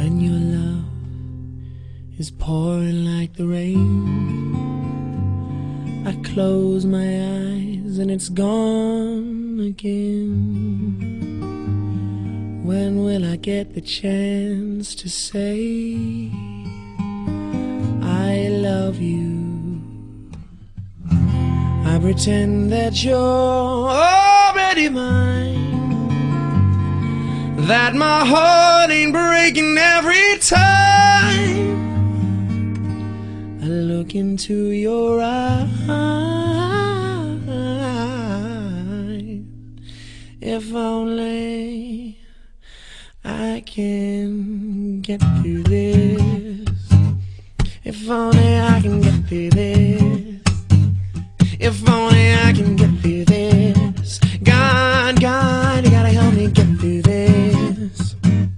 When your love is pouring like the rain, I close my eyes and it's gone again. When will I get the chance to say I love you? I pretend that you're already mine, that my heart ain't breaking every time I look into your eyes. If only I can get through this. If only I can get through this. If only I can get through this. God, God, you gotta help me get through this.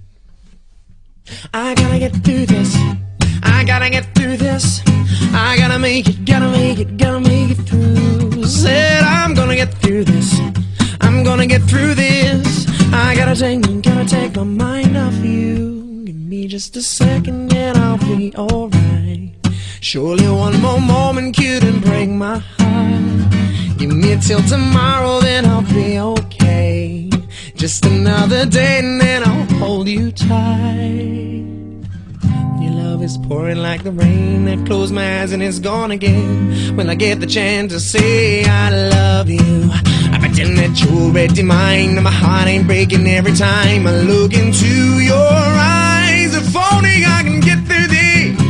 I gotta get through this. I gotta get through this. I gotta make it, gotta make it, gotta make it through. Said I'm gonna get through this. I'm gonna get through this. I gotta take my mind off you. Give me just a second and I'll be alright. Surely one more moment couldn't break my heart. Give me till tomorrow, then I'll be okay. Just another day and then I'll hold you tight. Your love is pouring like the rain. I close my eyes and it's gone again. When I get the chance to say I love you, I pretend that you're already mine, and my heart ain't breaking every time I look into your eyes. If only I can get through this.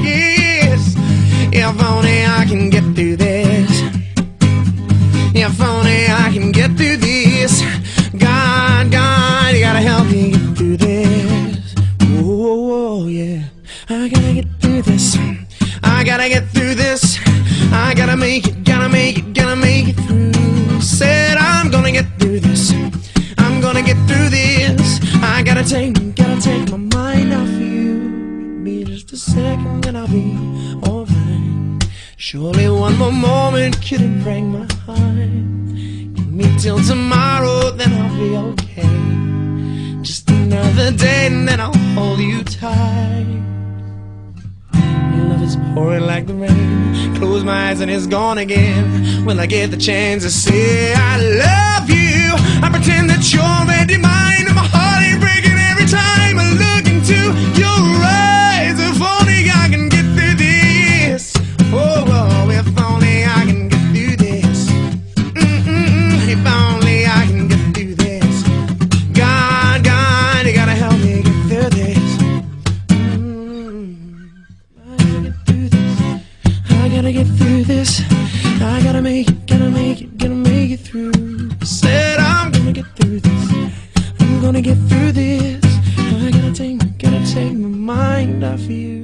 If only I can get through this. If only I can get through this. God, God, you gotta help me get through this. Oh, yeah. I gotta get through this. I gotta get through this. I gotta make it, gotta make it, gotta make it through. Said I'm gonna get through this. I'm gonna get through this. I gotta take my mind off you. Give me just a second and I'll be alright. Surely one more moment couldn't break my heart. Give me till tomorrow, then I'll be okay. Just another day and then I'll hold you tight. Your love is pouring like the rain. Close my eyes and it's gone again. When I get the chance to say I love you, I pretend that you're already mine, and my heart ain't breaking every time I look into your eyes. If only I can get through this. Oh, oh, if only I can get through this. If only I can get through this. God, God, you gotta help me get through this. I gotta get through this. I gotta make it, gotta make it, gotta make it through. Said I'm gonna get through this. I'm gonna get through this. I gotta take my mind off you.